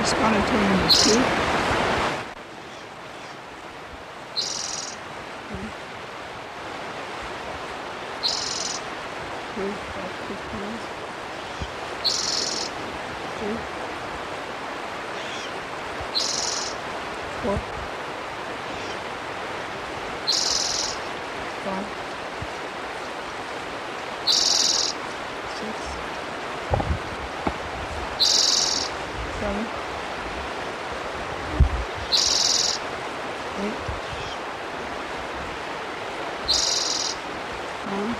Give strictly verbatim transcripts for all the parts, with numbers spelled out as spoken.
Just gonna turn into two. Three, five, six pounds. Three. Four. Five. Six. Seven. Eight. Nine.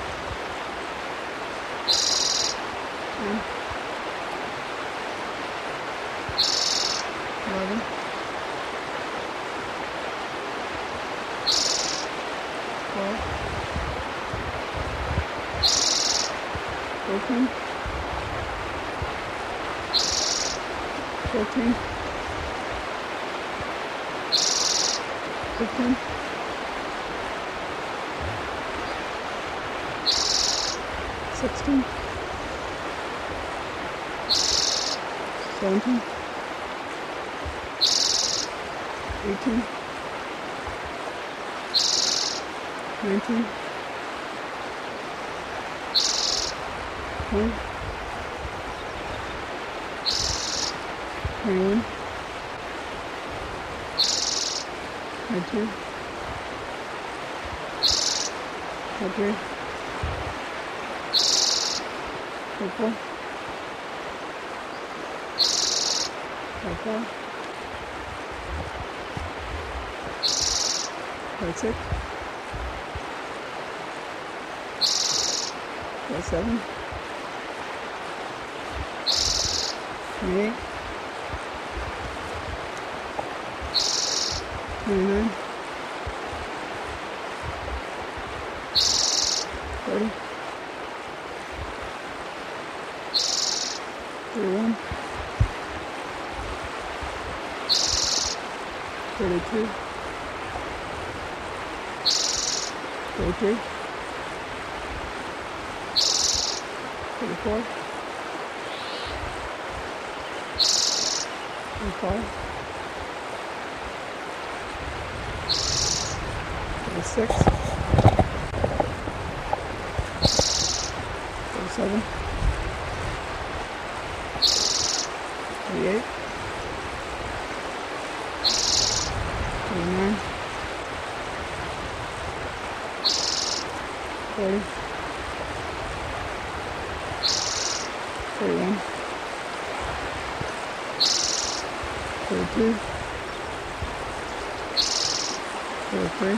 Ten. Eleven. Twelve. Thirteen. Fourteen. Fifteen. Sixteen. Seventeen. Eighteen. Nineteen. Twenty. Twenty-one. Twenty-two. Twenty-three. Twenty-four. Twenty-five. Twenty-six. Twenty-seven. Twenty-eight. Twenty-nine. Thirty. Thirty-one. Thirty-two. Thirty-three. Thirty-four. Thirty-five. Thirty-six. Thirty-seven. Thirty-eight. Thirty-nine. Forty. Forty-one. Forty-two. Forty-three.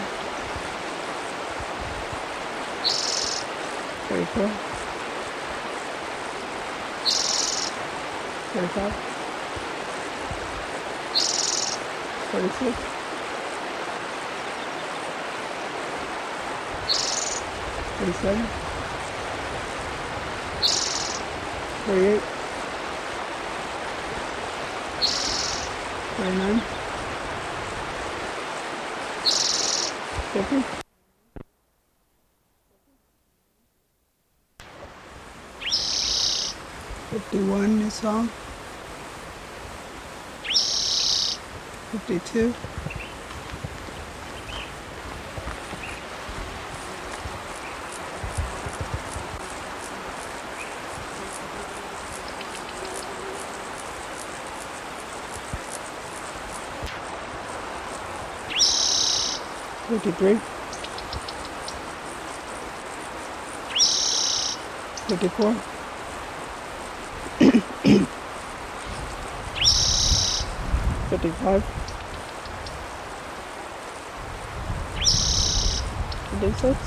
Forty-four. Forty-five. Forty-six. Forty-seven. Forty-eight. Forty-nine. Fifty. Fifty-one this song. Fifty-two. Fifty-three. Fifty-four. Fifty-five. Fifty-six.